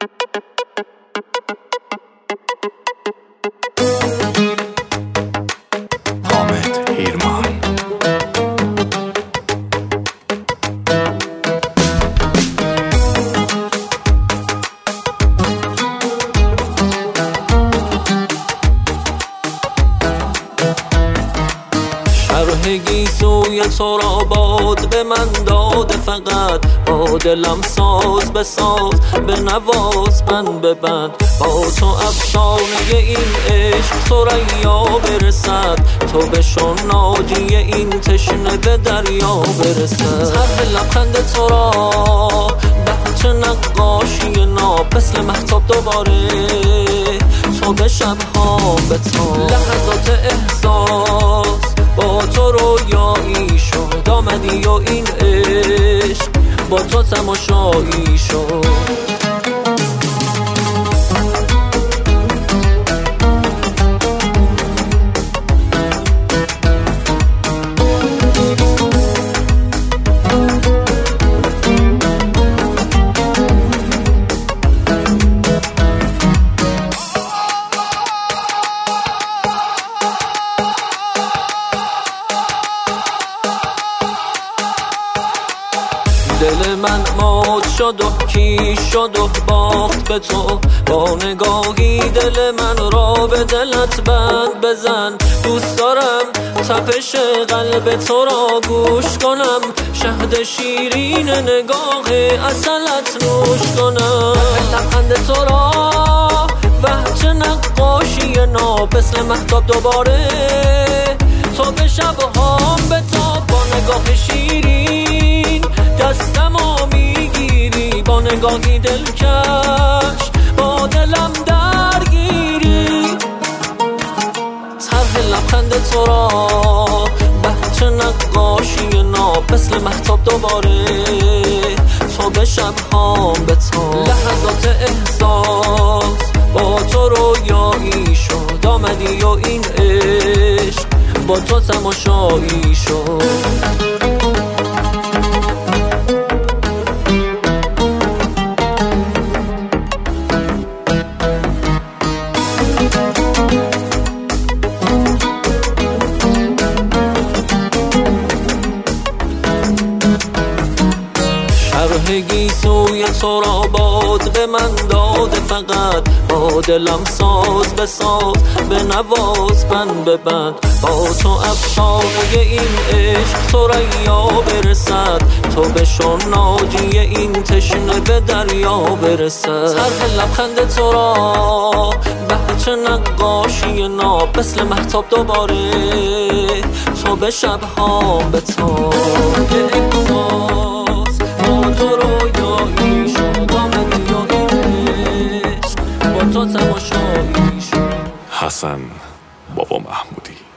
حامد هیرمان. شرح گیسوی تو را باد به من داده، فقط با دلم ساز بساز، به نواز بند به بند، با تو افسانه این عشق ثریا برسد، تو بشو ناجی این تشنه به دریا برسد. طرح لبخند تو را بهچه نقاشی ناب، مثل مهتاب دوباره تو به شبها بتاب، لحظات احساس با تو رویایی شد، آمدی و این عشق با تو تماشایی شد. دل من مات شد و کی شد و باخت به تو، با نگاهی دل من را به دلت بند بزن. دوست دارم تپش قلب تو را گوش کنم، شهد شیرین نگاه عسلت نوش کنم. لبخند تو را وحچه نقاشی ناب، مثل مهتاب دوباره تو به شبهام بتاب، با نگاه شیرین دستمو میگیری، با نگاهی دلکش با دلم درگیری. طرح لبخند تو را بهچه نقاشی ناب، مثل مهتاب دوباره تو به شبهام بتاب، لحظات احساس با تو رویایی شد، آمدی و این عشق با تو تماشایی شد. شرح گیسوی تو را باد به من داده، فقط با دلم ساز بساز، به نواز بند به بند، با تو افسانه این عشق ثریا برسد، تو بشو ناجی این تشنه به دریا برسد. طرح لبخند تو را بهچه نقاشی ناب، مثل مهتاب دوباره تو به شبهام بتاب، تو رویایی شد، آمدی و این عشق با تو تماشایی شد. حسن بابا محمودی.